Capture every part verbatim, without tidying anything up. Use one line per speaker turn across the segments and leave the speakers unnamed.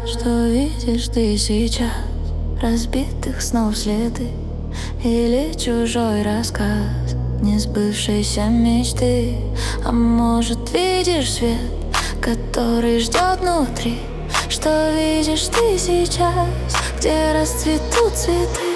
Что видишь ты сейчас? Разбитых снов следы или чужой рассказ несбывшейся мечты? А может, видишь свет, который ждет внутри? Что видишь ты сейчас, где расцветут цветы?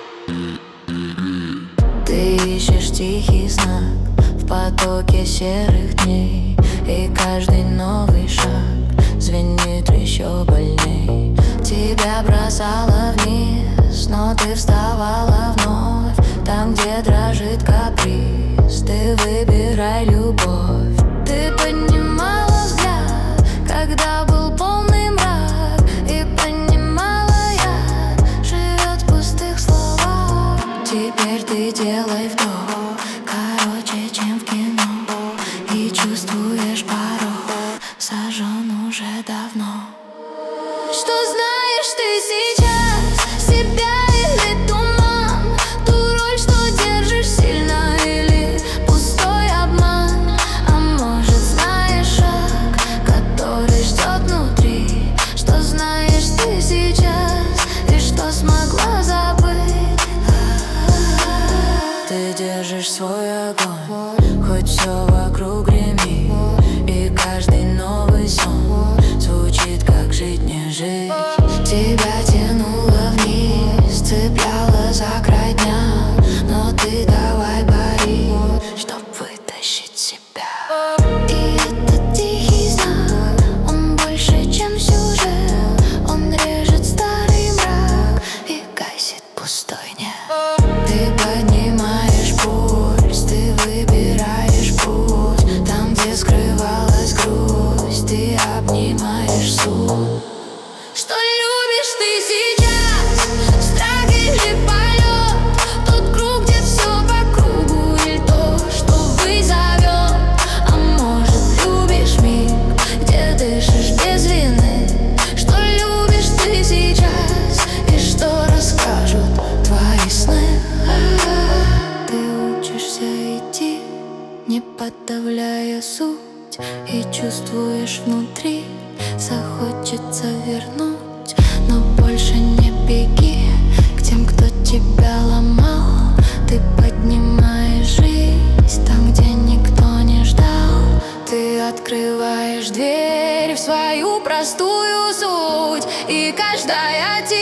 Ты ищешь тихий знак в потоке серых дней, и каждый новый шаг звенит еще больней. Тебя бросало вниз, но ты вставала вновь. Там, где дрожит каприз, ты выбирай любовь. Ты поднимала взгляд, когда был полный мрак, и понимала, яд живет в пустых словах. Теперь ты делай вдох короче, чем в кино, и чувствуешь порог сожжен уже давно. Что знаешь ты сейчас, себя или туман? Ту роль, что держишь сильно, или пустой обман? А может, знаешь шаг, который ждет внутри? Что знаешь ты сейчас, и что смогла забыть? Ты держишь свой огонь, хоть все вокруг гремит, и каждый новый сон звучит как жить не жить. Тебя тянуло вниз, цепляло за край дня, но ты давай борись, чтоб вытащить себя. И этот тихий знак, он больше, чем сюжет. Он режет старый мрак и гасит пустой нет. Ты поднимаешь пульс, ты выбираешь путь. Там, где скрывалась грусть, ты обнимаешь суть. Что любишь ты сейчас, страх или полет? Тот круг, где все по кругу, или то, что вызовет? А может, любишь миг, где дышишь без вины? Что любишь ты сейчас, и что расскажут твои сны? Ты учишься идти, не подавляя суть, и чувствуешь внутри, захочется вернуть. Но больше не беги к тем, кто тебя ломал. Ты поднимаешь жизнь там, где никто не ждал. Ты открываешь дверь в свою простую суть, и каждая